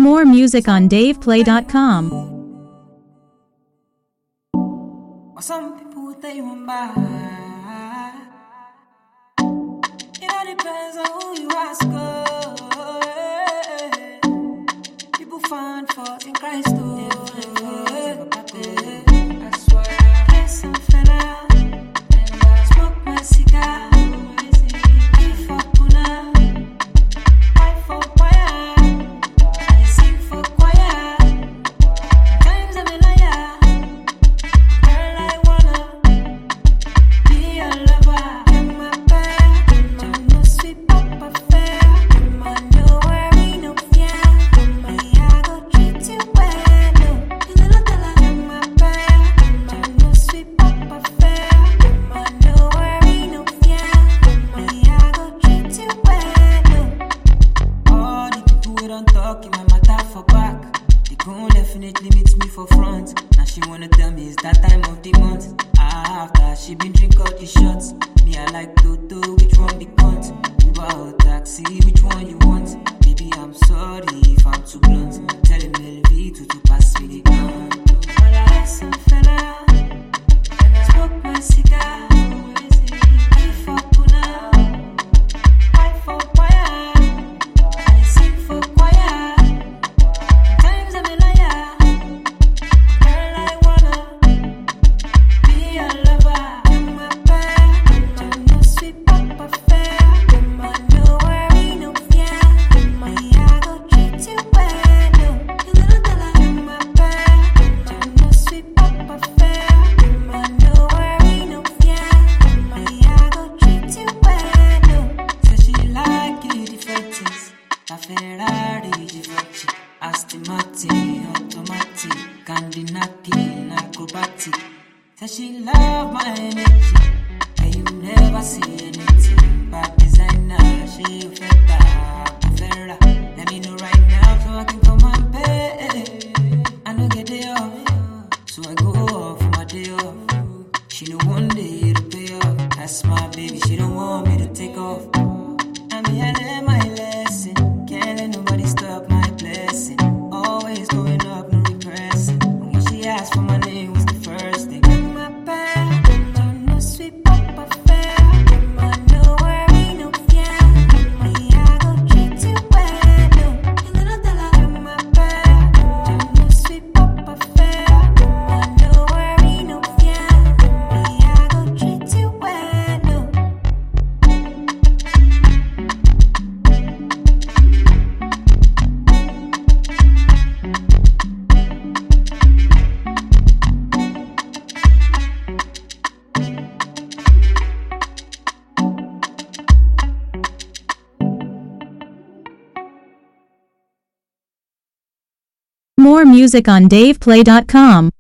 More music on DavePlay.com. Some people they want by. It all depends on who you ask. People find fault in Christ. That's why I play some fella, smoke my cigar, live for Puna, fight for choir, I sing for choir. Times I'm a liar. Definitely meets me for front. Now she wanna tell me it's that time of the month. After she been drink all the shots. Me I like Toto, which one the cunt? Uber or taxi, which one you want? Baby I'm sorry if I'm too blunt. Telling Melvie to pass me the gun. Some fella, smoke my cigar, live for Puna, fight for choir, I sing for choir. Times I'm a liar. Girl, I wanna be a lover. In my bed, I'm no sweet papa fair. I'm no worry, no fear. I go treat you well. In my bed, I'm no sweet papa fair. I'm no worry, no fear. I go treat you well. So she like you different things. La Ferrari different. Aston Martin, automatic, Candinaki, acrobatic. Says she love my energy, and you never see anything. Bad designer, she Ferrari. Let me know right now so I can come and pay. I don't get day off, so I go off for my day off. She know one day to pay off. That's my baby, she don't want me to take off. I mean, I learned my lesson. Can't let nobody stop my blessing. Always going up, no regressing. And when she asked for my name, was the first thing. In my bed, I'm no sweet papa fair. I'm no worry, no fear. I go treat you well. In my bed, I'm no sweet papa fair. I'm no worry, no fear. I go treat you well. More music on DavePlay.com.